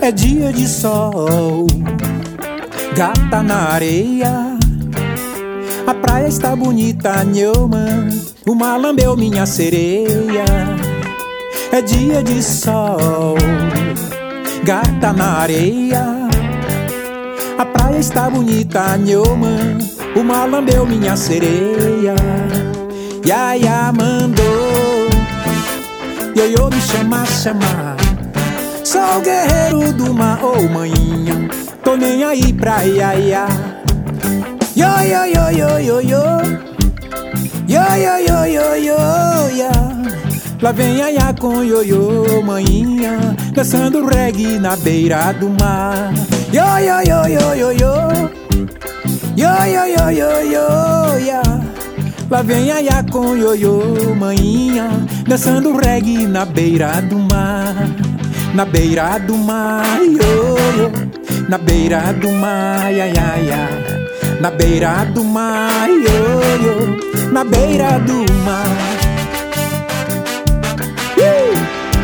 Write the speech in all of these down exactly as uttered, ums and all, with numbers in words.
É dia de sol, gata na areia. A praia está bonita, Nhoman. O mar lambeu minha sereia. É dia de sol, gata na areia. A praia está bonita, Nhoman. O mar lambeu minha sereia. Yaya mandou ioiô me chamar, chamar. Sou o guerreiro do mar, ô oh, maninha. Tô nem aí pra iaiá. Yo, yo, yo, yo, yo, yo. Yo, yo, yo, yo, yo, yo. Lá vem iaiá com ioiô, maninha, dançando reggae na beira do mar. Yo, yo, yo, yo, yo, yo. Yo, yo, yo, yo, yo, yo. Lá vem iaiá com ioiô, maninha, dançando reggae na beira do mar. Na beira do mar, ioiô. Na beira do mar, iaiá. Na beira do mar, ioiô. Na beira do mar. uh!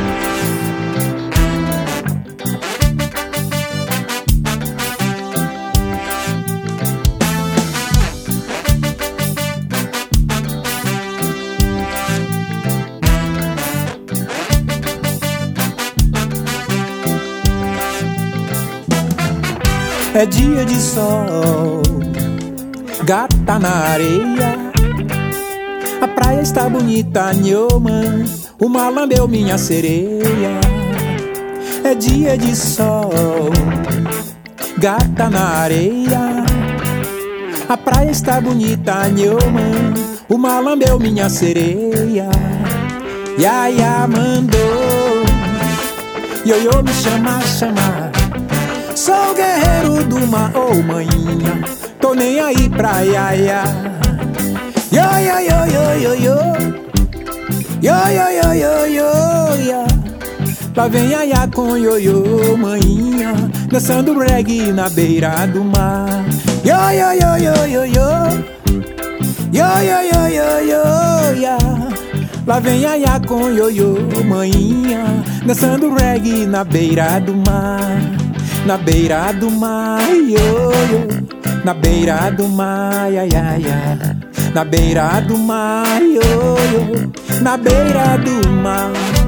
É dia de sol, gata na areia. A praia está bonita, Nhoman. O mar lambeu minha sereia. É dia de sol, gata na areia. A praia está bonita, Nhoman. O mar lambeu minha sereia. Yaya mandou ioiô me chamar, chamar. Sou o guerreiro do mar, ô oh, maninha. Tô nem aí pra iaiá. Yo, yo, yo, yo, yo, yo. Yo, yo, yo, yo, yo, yo. Lá vem iaiá com ioiô, maninha, dançando reggae na beira do mar. Yo, yo, yo, yo, yo, yo. Yo, yo, yo, yo, yo, yo. Lá vem iaiá com ioiô, maninha, dançando reggae na beira do mar. Na beira do mar, ioiô. Na beira do mar, iaiá. Na beira do mar, ioiô. Na beira do mar.